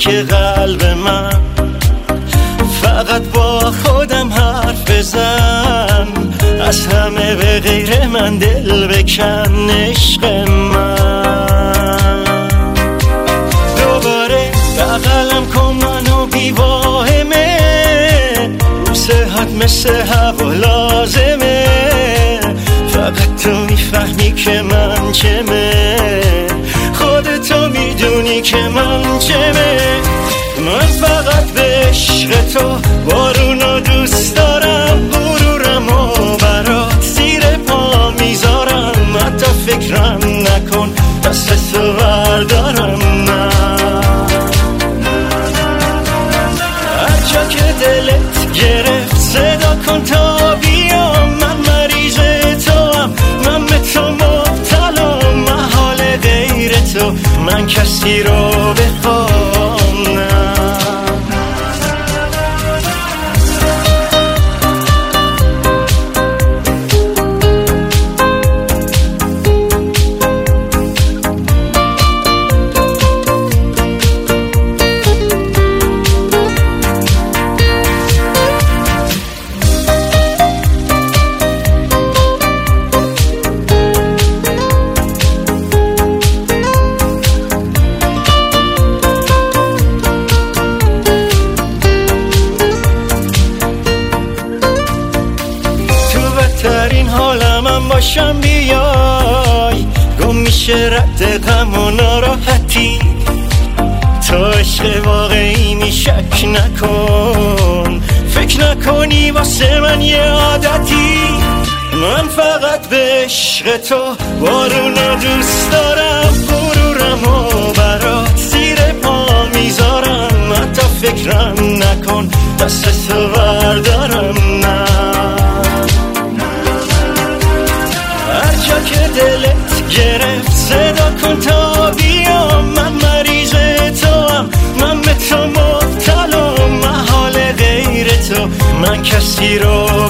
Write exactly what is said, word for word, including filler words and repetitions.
که قلب من فقط با خودم حرف بزن، از همه به غیر من دل بکن عشق من. دوباره بغلم کن منو بی واهمه، رو صحت مثل هوا لازمه، فقط تو میفهمی که من چمه، خودتو میدونی که من چمه. من فقط به عشق تو بارونو دوست دارم، غرورم و برات زیر پا میذارم، حتی فکرم نکن دست تو بردارم. نه هر جا که دلت گرفت صدا کن تا بیام، من مریض تو هم، من به تو مبتلا، محال غیر تو من کسی رو بخوام. نه این حالم هم باشم بیای، گم میشه رد غم و ناراحتی، تو عشق واقعی می شک نکن، فکر نکنی واسه من یه عادتی. من فقط به عشق تو بارونو دوست دارم، غرورم و برات زیر پا میذارم، حتی فکرم نکن دست تو بردارم. نه هر جا که دلت گرفت صدا کن تا بیام، من مریض تو هم، من به تو مبتلا، محال غیر تو من کسی رو